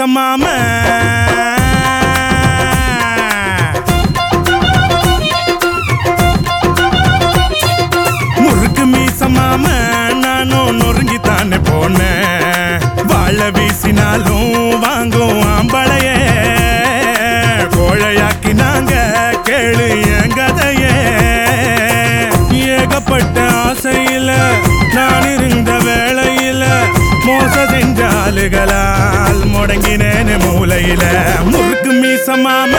மீசமாம முறுக்கு மீசமாம நானும் நொறுங்கித்தானே போனேன். வாழ வீசினாலும் வாங்கும் ஆம்பளைய கோழையாக்கி நாங்க கேளு என் கதையே. ஏகப்பட்ட ஆசையில நான் இருந்த வேளையில மோச செஞ்சாலுகளால் முடங்கினேன்னு மூலையில. முறுக்கு மீசமாம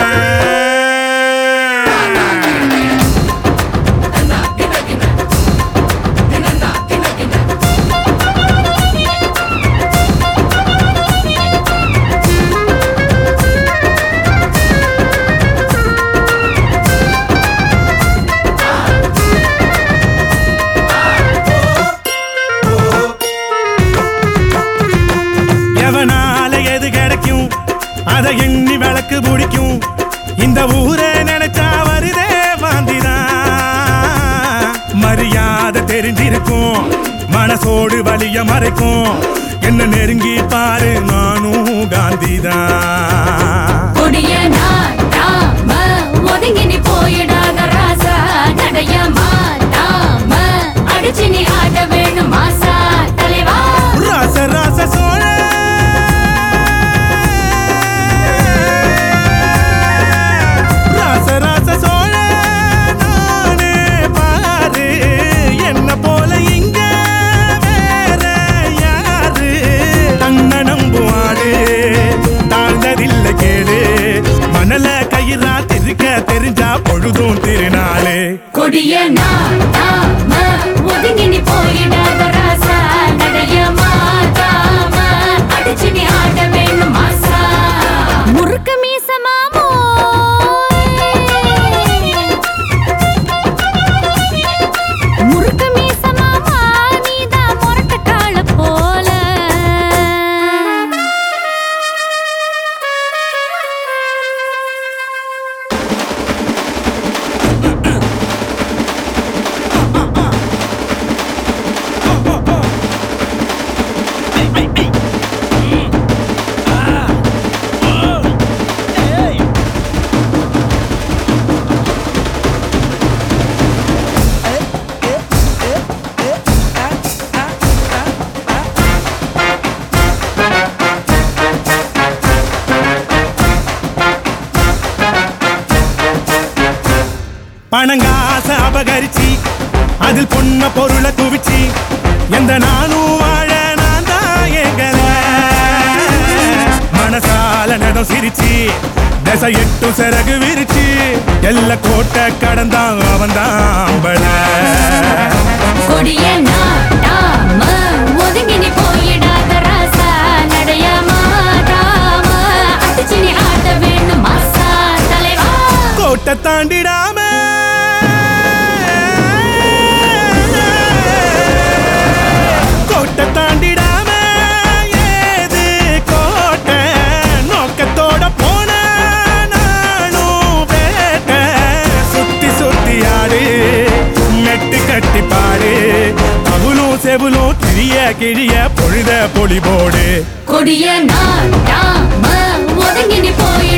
அதை எண்ணி விளக்கு பிடிக்கும். இந்த ஊரே நினைச்சா வருதே வாந்திதான். மரியாதை தெரிஞ்சிருக்கும் மனசோடு வலிய மறைக்கும். என்ன நெருங்கி பாரு நானும் காந்திதான். ஒதுங்கி போயிடாத ராசா நடைய மாட்டாம அடிச்சு நீ ஆட வேணும் மாசா தலைவா. ராச ராச சோழ மணல கயிறா திருக்க தெரிஞ்சா பொழுதும் திருநாளே. கொடிய ஒதுங்கி நீ போயிடாத ராசா நடைய மாட்டாம அடிச்சு நீ ஆட வேணும் மாசா. முறுக்கு மீசமாமோ முறுக்கு மீசமாமா நீதான் முரட்டு கால போல. பணங்காச அபகரிச்சி அதில் பொண்ண பொருளை குவிச்சி எந்த நானும் வாழ நான் தான் எங்கல. மனசால நடம் சிரிச்சி தசை எட்டு சிறகு விரிச்சி எல்ல கோட்டை கடந்தான் அவன் தான் பல. கொடிய ஒதுங்கி நீ போயிடாத ராசா நடைய மாட்டாம அடிச்சு நீ ஆட வேணும் மாசா தலைவா. கோட்டை தாண்டிடாம கோட்டை தாண்டிடாம ஏது கோட்டை நோக்கத்தோட போன நானும் வேட்ட. சுத்தி சுத்தி ஆடு மெட்டு கட்டி பாடு அவளும் செவலும் கிழிய கிழிய பொழுத பொலிபோடு. கொடிய ஒதுங்கி நீ போய்